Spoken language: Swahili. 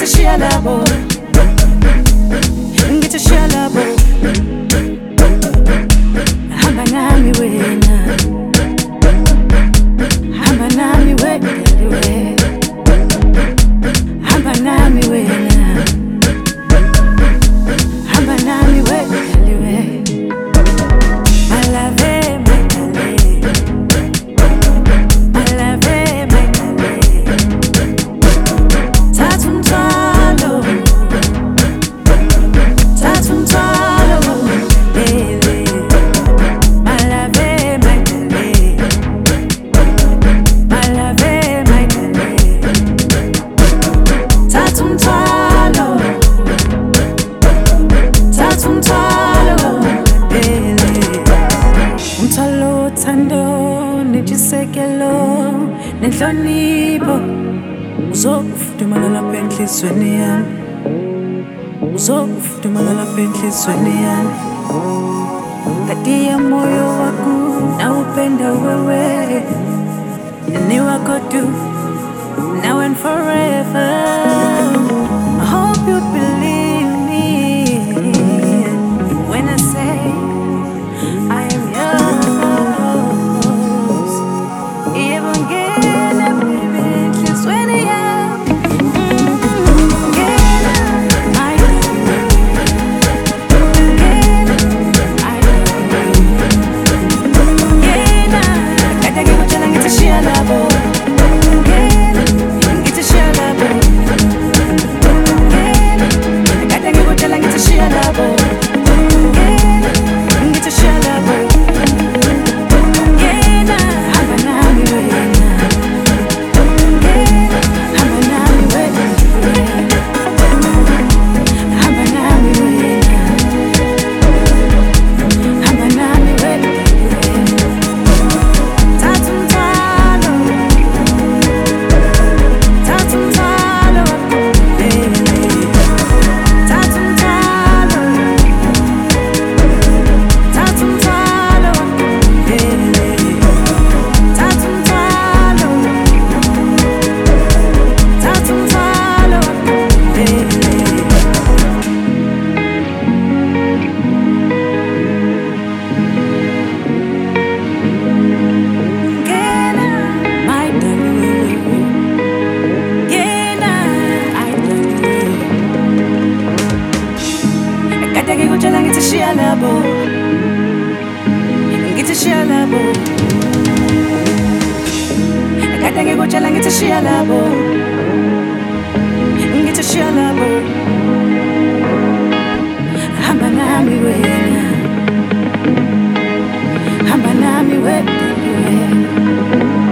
shalabo, get a shalabo. Habanami wena, habanami wena, habanami wena, habanami wena. Malave, malave, malave. Tatumtalo, tatumtalo, baby. Malave, malave, malave, malave. Tatumtalo, tatumtalo, baby. Umthalo thando nejisekelo nenhlonipho uzokufudumala lapha enhlizweni yami, uzokufudumala lapha enhlizweni yami. Katiya moyo wako na upenda wewe, ni wako tu now and forever. I hope you believe me when I say I am yours. Even get a baby, just when I am. I love you. Kata kibu chalang it's a shalabo. It's a shalabo. Kata kibu chalang it's a shalabo. It's a shalabo. It's a shalabo. Kata kibu chalang it's a shalabo. It's a shalabo. Habanami wena, habanami wena.